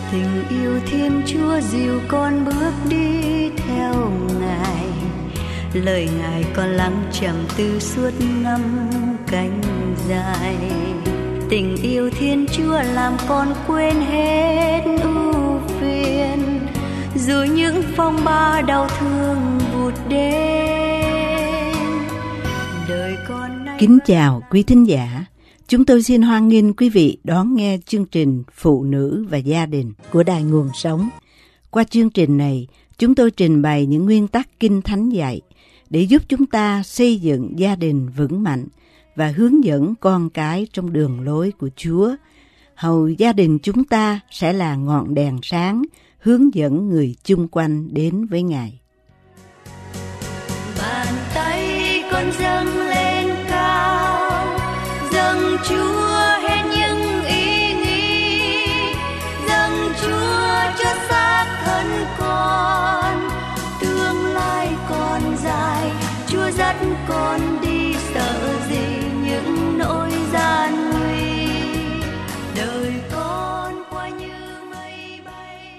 Tình yêu Thiên Chúa dìu con bước đi theo Ngài, lời Ngài con lắng trầm tư suốt năm cánh dài. Tình yêu Thiên Chúa làm con quên hết ưu phiền, dù những phong ba đau thương vụt đến. Đời con nay... Kính chào quý thính giả. Chúng tôi xin hoan nghênh quý vị đón nghe chương trình Phụ nữ và gia đình của Đài Nguồn Sống. Qua chương trình này, chúng tôi trình bày những nguyên tắc Kinh Thánh dạy để giúp chúng ta xây dựng gia đình vững mạnh và hướng dẫn con cái trong đường lối của Chúa. Hầu gia đình chúng ta sẽ là ngọn đèn sáng hướng dẫn người chung quanh đến với Ngài. Bàn tay con dâng lên cao, dâng Chúa hết những ý nghĩ, dâng Chúa cho xác thân con. Tương lai còn dài, Chúa dắt con đi, sợ gì những nỗi gian nguy. Đời con qua như mây bay.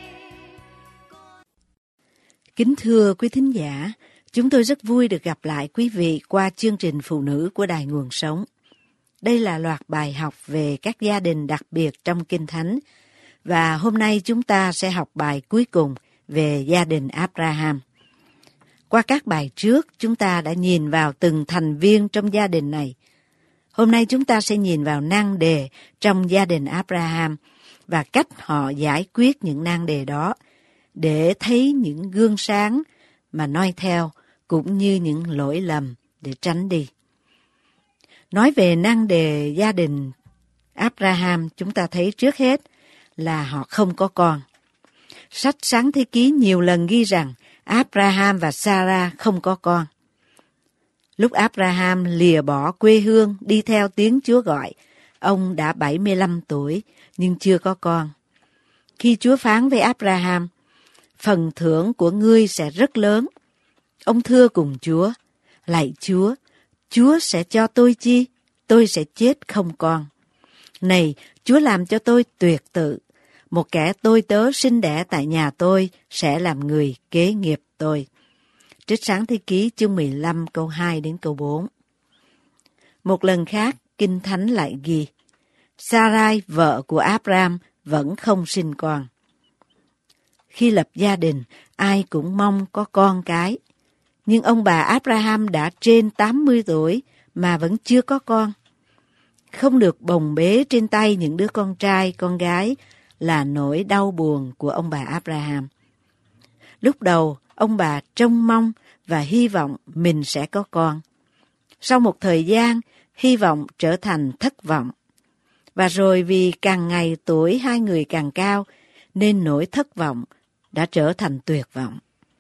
Kính thưa quý thính giả, chúng tôi rất vui được gặp lại quý vị qua chương trình Phụ nữ của Đài Nguồn Sống. Đây là loạt bài học về các gia đình đặc biệt trong Kinh Thánh, và hôm nay chúng ta sẽ học bài cuối cùng về gia đình Abraham. Qua các bài trước, chúng ta đã nhìn vào từng thành viên trong gia đình này. Hôm nay chúng ta sẽ nhìn vào nan đề trong gia đình Abraham và cách họ giải quyết những nan đề đó để thấy những gương sáng mà noi theo, cũng như những lỗi lầm để tránh đi. Nói về nan đề gia đình Abraham, chúng ta thấy trước hết là họ không có con. Sách Sáng Thế Ký nhiều lần ghi rằng Abraham và Sarah không có con. Lúc Abraham lìa bỏ quê hương đi theo tiếng Chúa gọi, ông đã 75 tuổi nhưng chưa có con. Khi Chúa phán với Abraham, phần thưởng của ngươi sẽ rất lớn, ông thưa cùng Chúa, lạy Chúa, Chúa sẽ cho tôi chi? Tôi sẽ chết không con. Này, Chúa làm cho tôi tuyệt tự. Một kẻ tôi tớ sinh đẻ tại nhà tôi sẽ làm người kế nghiệp tôi. Trích Sáng Thế Ký chương 15 câu 2 đến câu 4. Một lần khác, Kinh Thánh lại ghi, Sarai, vợ của Abraham, vẫn không sinh con. Khi lập gia đình, ai cũng mong có con cái. Nhưng ông bà Abraham đã trên 80 tuổi mà vẫn chưa có con. Không được bồng bế trên tay những đứa con trai, con gái là nỗi đau buồn của ông bà Abraham. Lúc đầu, ông bà trông mong và hy vọng mình sẽ có con. Sau một thời gian, hy vọng trở thành thất vọng. Và rồi vì càng ngày tuổi hai người càng cao, nên nỗi thất vọng đã trở thành tuyệt vọng.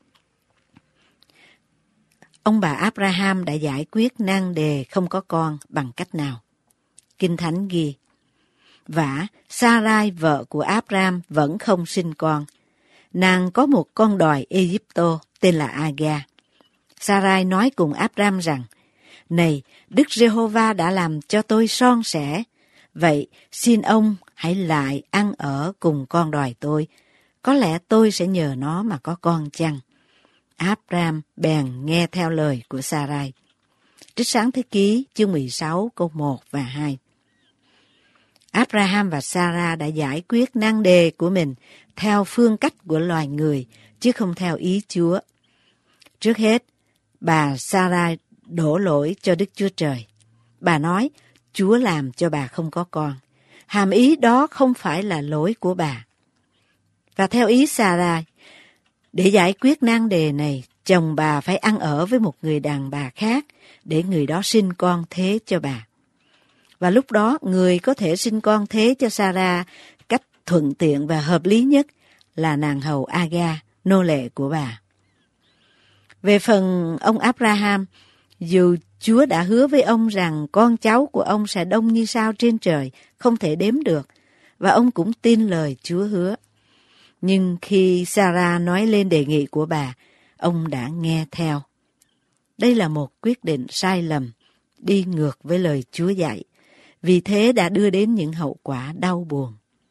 Ông bà Abraham đã giải quyết nan đề không có con bằng cách nào? Kinh Thánh ghi, vả Sarai, vợ của Abraham, vẫn không sinh con. Nàng có một con đòi Egypto tên là Agar. Sarai nói cùng Abraham rằng, này, Đức Giê-hô-va đã làm cho tôi son sẻ, vậy xin ông hãy lại ăn ở cùng con đòi tôi, có lẽ tôi sẽ nhờ nó mà có con chăng? Abraham bèn nghe theo lời của Sarai. Trích Sáng Thế Ký chương 16 câu 1 và 2. Abraham và Sarah đã giải quyết nan đề của mình theo phương cách của loài người, chứ không theo ý Chúa. Trước hết, bà Sarah đổ lỗi cho Đức Chúa Trời. Bà nói, Chúa làm cho bà không có con. Hàm ý đó không phải là lỗi của bà. Và theo ý Sarah, để giải quyết nan đề này, chồng bà phải ăn ở với một người đàn bà khác để người đó sinh con thế cho bà. Và lúc đó, người có thể sinh con thế cho Sarah cách thuận tiện và hợp lý nhất là nàng hầu Agar, nô lệ của bà. Về phần ông Abraham, dù Chúa đã hứa với ông rằng con cháu của ông sẽ đông như sao trên trời, không thể đếm được, và ông cũng tin lời Chúa hứa. Nhưng khi Sarah nói lên đề nghị của bà, ông đã nghe theo. Đây là một quyết định sai lầm, đi ngược với lời Chúa dạy, vì thế đã đưa đến những hậu quả đau buồn.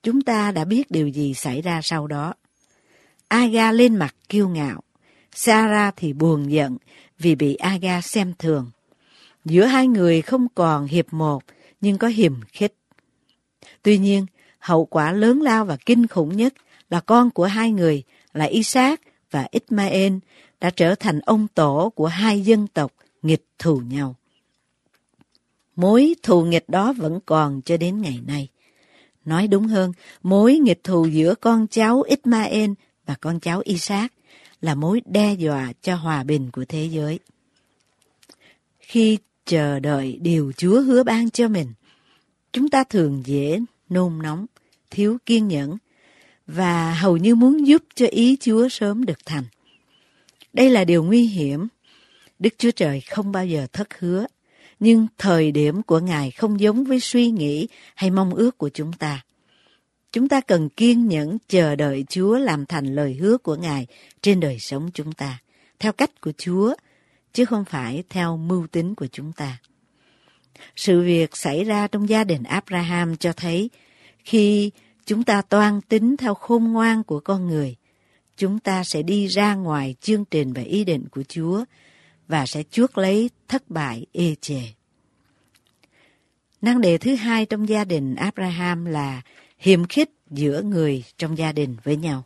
Chúng ta đã biết điều gì xảy ra sau đó. Agar lên mặt kiêu ngạo, Sarah thì buồn giận vì bị Agar xem thường. Giữa hai người không còn hiệp một, nhưng có hiềm khích. Tuy nhiên, hậu quả lớn lao và kinh khủng nhất là con của hai người là Isaac và Ishmael đã trở thành ông tổ của hai dân tộc nghịch thù nhau. Mối thù nghịch đó vẫn còn cho đến ngày nay. Nói đúng hơn, mối nghịch thù giữa con cháu Ishmael và con cháu Isaac là mối đe dọa cho hòa bình của thế giới. Khi chờ đợi điều Chúa hứa ban cho mình, chúng ta thường dễ nôn nóng, thiếu kiên nhẫn và hầu như muốn giúp cho ý Chúa sớm được thành. Đây là điều nguy hiểm. Đức Chúa Trời không bao giờ thất hứa, nhưng thời điểm của Ngài không giống với suy nghĩ hay mong ước của chúng ta. Chúng ta cần kiên nhẫn chờ đợi Chúa làm thành lời hứa của Ngài trên đời sống chúng ta, theo cách của Chúa, chứ không phải theo mưu tính của chúng ta. Sự việc xảy ra trong gia đình Abraham cho thấy khi chúng ta toan tính theo khôn ngoan của con người, chúng ta sẽ đi ra ngoài chương trình và ý định của Chúa và sẽ chuốc lấy thất bại ê chề. Nan đề thứ hai trong gia đình Abraham là hiềm khích giữa người trong gia đình với nhau.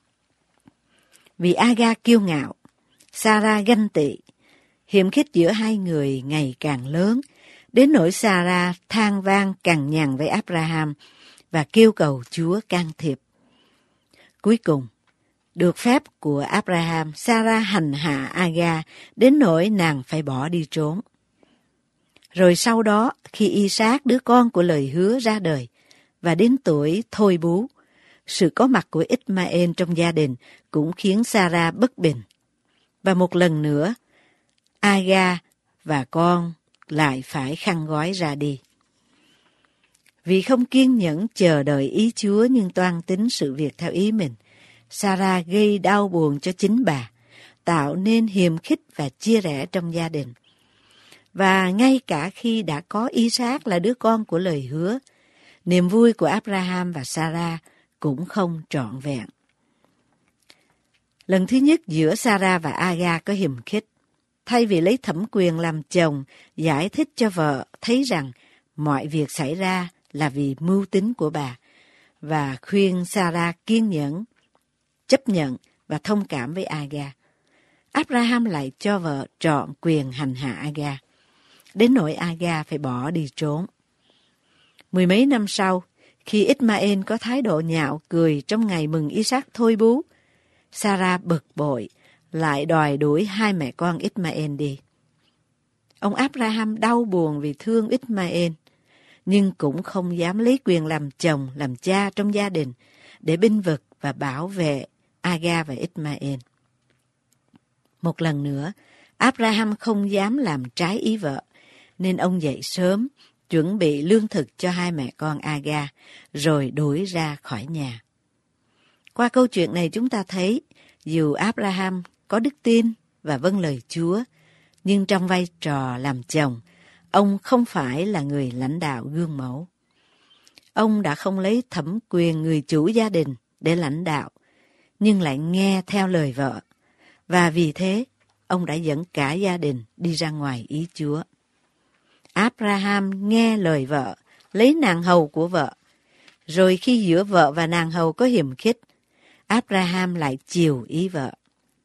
Vì Agar kiêu ngạo, Sarah ganh tị, hiềm khích giữa hai người ngày càng lớn, đến nỗi Sarah than van cằn nhằn với Abraham và kêu cầu Chúa can thiệp. Cuối cùng, được phép của Abraham, Sarah hành hạ Agar đến nỗi nàng phải bỏ đi trốn. Rồi sau đó, khi Isaac, đứa con của lời hứa ra đời, và đến tuổi thôi bú, sự có mặt của Ishmael trong gia đình cũng khiến Sarah bất bình. Và một lần nữa, Agar và con lại phải khăn gói ra đi. Vì không kiên nhẫn chờ đợi ý Chúa nhưng toan tính sự việc theo ý mình, Sarah gây đau buồn cho chính bà, tạo nên hiềm khích và chia rẽ trong gia đình. Và ngay cả khi đã có Isaac là đứa con của lời hứa, niềm vui của Abraham và Sarah cũng không trọn vẹn. Lần thứ nhất giữa Sarah và Agar có hiềm khích. Thay vì lấy thẩm quyền làm chồng, giải thích cho vợ thấy rằng mọi việc xảy ra là vì mưu tính của bà, và khuyên Sarah kiên nhẫn, chấp nhận và thông cảm với Agar, Abraham lại cho vợ trọn quyền hành hạ Agar, đến nỗi Agar phải bỏ đi trốn. Mười mấy năm sau, khi Ishmael có thái độ nhạo cười trong ngày mừng Isaac thôi bú, Sarah bực bội, lại đòi đuổi hai mẹ con Ishmael đi. Ông Abraham đau buồn vì thương Ishmael, nhưng cũng không dám lấy quyền làm chồng, làm cha trong gia đình để bênh vực và bảo vệ Agar và Ishmael. Một lần nữa, Abraham không dám làm trái ý vợ, nên ông dậy sớm, chuẩn bị lương thực cho hai mẹ con Agar, rồi đuổi ra khỏi nhà. Qua câu chuyện này chúng ta thấy, dù Abraham có đức tin và vâng lời Chúa, nhưng trong vai trò làm chồng, ông không phải là người lãnh đạo gương mẫu. Ông đã không lấy thẩm quyền người chủ gia đình để lãnh đạo, nhưng lại nghe theo lời vợ, và vì thế, ông đã dẫn cả gia đình đi ra ngoài ý Chúa. Abraham nghe lời vợ, lấy nàng hầu của vợ, rồi khi giữa vợ và nàng hầu có hiềm khích, Abraham lại chiều ý vợ.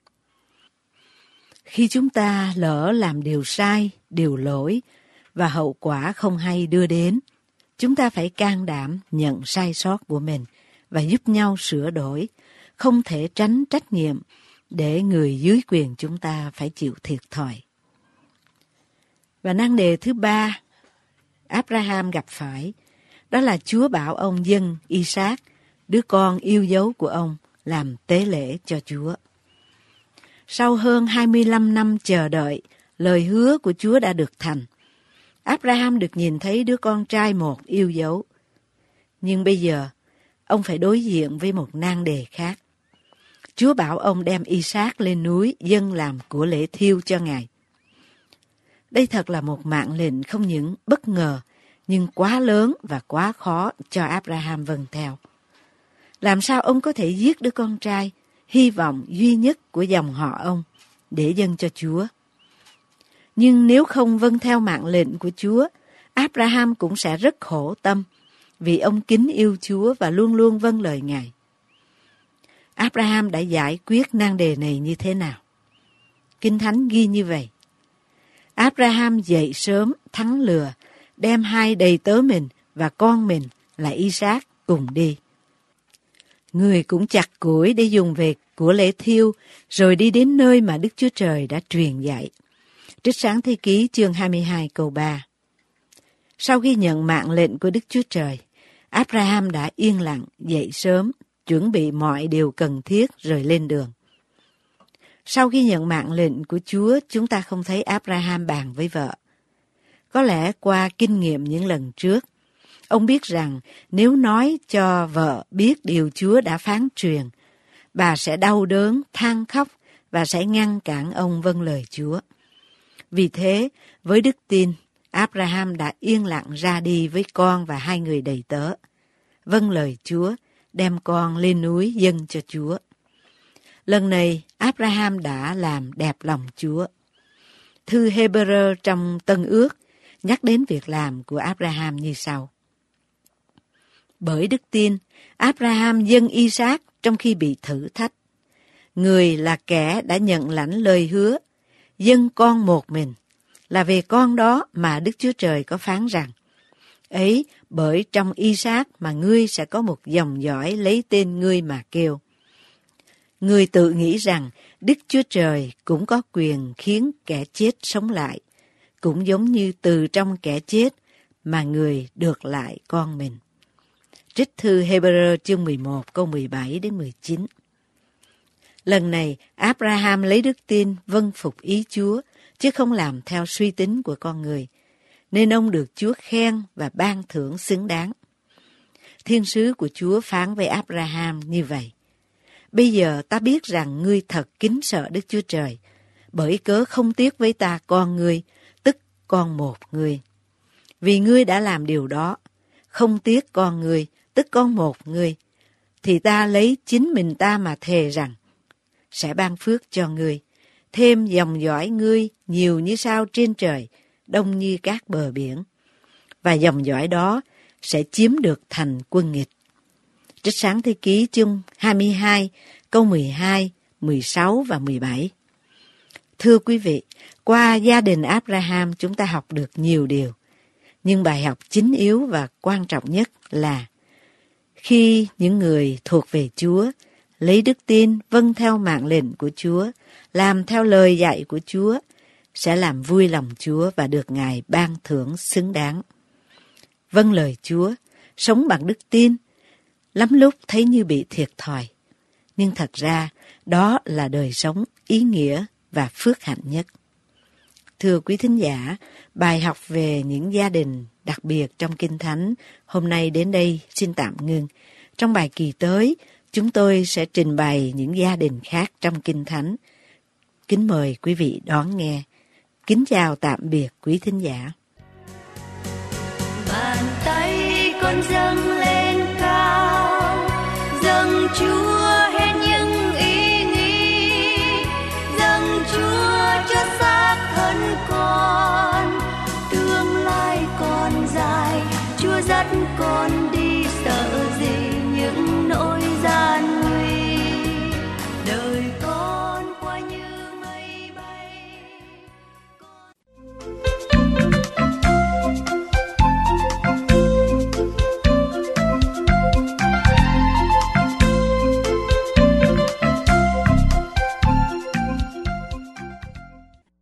Khi chúng ta lỡ làm điều sai, điều lỗi và hậu quả không hay đưa đến, chúng ta phải can đảm nhận sai sót của mình và giúp nhau sửa đổi, không thể tránh trách nhiệm để người dưới quyền chúng ta phải chịu thiệt thòi. Và nan đề thứ ba Abraham gặp phải, đó là Chúa bảo ông dâng Isaac, đứa con yêu dấu của ông, làm tế lễ cho Chúa. Sau hơn 25 năm chờ đợi, lời hứa của Chúa đã được thành. Abraham được nhìn thấy đứa con trai một yêu dấu. Nhưng bây giờ, ông phải đối diện với một nan đề khác. Chúa bảo ông đem Isaac lên núi dâng làm của lễ thiêu cho Ngài. Đây thật là một mạng lệnh không những bất ngờ, nhưng quá lớn và quá khó cho Abraham vâng theo. Làm sao ông có thể giết đứa con trai, hy vọng duy nhất của dòng họ ông, để dâng cho Chúa? Nhưng nếu không vâng theo mạng lệnh của Chúa, Abraham cũng sẽ rất khổ tâm, vì ông kính yêu Chúa và luôn luôn vâng lời Ngài. Abraham đã giải quyết nan đề này như thế nào? Kinh Thánh ghi như vậy: Abraham dậy sớm thắng lừa, đem 2 đầy tớ mình và con mình là Isaac cùng đi. Người cũng chặt củi để dùng về của lễ thiêu, rồi đi đến nơi mà Đức Chúa Trời đã truyền dạy. Trích Sáng Thế Ký chương 22 câu 3. Sau khi nhận mạng lệnh của Đức Chúa Trời, Abraham đã yên lặng dậy sớm, chuẩn bị mọi điều cần thiết rồi lên đường. Sau khi nhận mạng lệnh của Chúa, chúng ta không thấy Abraham bàn với vợ. Có lẽ qua kinh nghiệm những lần trước, ông biết rằng nếu nói cho vợ biết điều Chúa đã phán truyền, bà sẽ đau đớn, than khóc và sẽ ngăn cản ông vâng lời Chúa. Vì thế, với đức tin, Abraham đã yên lặng ra đi với con và 2 người đầy tớ, vâng lời Chúa, đem con lên núi dâng cho Chúa. Lần này, Abraham đã làm đẹp lòng Chúa. Thư Hebrew trong Tân Ước nhắc đến việc làm của Abraham như sau: Bởi đức tin, Abraham dâng Isaac trong khi bị thử thách. Người là kẻ đã nhận lãnh lời hứa, dâng con một mình, là về con đó mà Đức Chúa Trời có phán rằng: Ấy, bởi trong Isaac mà ngươi sẽ có một dòng dõi lấy tên ngươi mà kêu. Người tự nghĩ rằng Đức Chúa Trời cũng có quyền khiến kẻ chết sống lại, cũng giống như từ trong kẻ chết mà người được lại con mình. Trích thư Hebrew chương 11 câu 17 đến 19. Lần này, Abraham lấy đức tin vâng phục ý Chúa, chứ không làm theo suy tính của con người, nên ông được Chúa khen và ban thưởng xứng đáng. Thiên sứ của Chúa phán với Abraham như vậy: Bây giờ ta biết rằng ngươi thật kính sợ Đức Chúa Trời, bởi cớ không tiếc với ta con ngươi, tức con một ngươi. Vì ngươi đã làm điều đó, không tiếc con ngươi, tức con một ngươi, thì ta lấy chính mình ta mà thề rằng sẽ ban phước cho ngươi, thêm dòng dõi ngươi nhiều như sao trên trời, đông như các bờ biển, và dòng dõi đó sẽ chiếm được thành quân nghịch. Trích Sáng Thế Ký chương 22 câu 12, 16 và 17. Thưa quý vị, qua gia đình Abraham chúng ta học được nhiều điều, nhưng bài học chính yếu và quan trọng nhất là khi những người thuộc về Chúa lấy đức tin vâng theo mạng lệnh của Chúa, làm theo lời dạy của Chúa, sẽ làm vui lòng Chúa và được Ngài ban thưởng xứng đáng. Vâng lời Chúa, sống bằng đức tin, lắm lúc thấy như bị thiệt thòi, nhưng thật ra đó là đời sống ý nghĩa và phước hạnh nhất. Thưa quý thính giả, bài học về những gia đình đặc biệt trong Kinh Thánh hôm nay đến đây xin tạm ngưng. Trong bài kỳ tới, chúng tôi sẽ trình bày những gia đình khác trong Kinh Thánh. Kính mời quý vị đón nghe. Kính chào tạm biệt quý thính giả. Bàn tay con dâng lên cao, dâng Chúa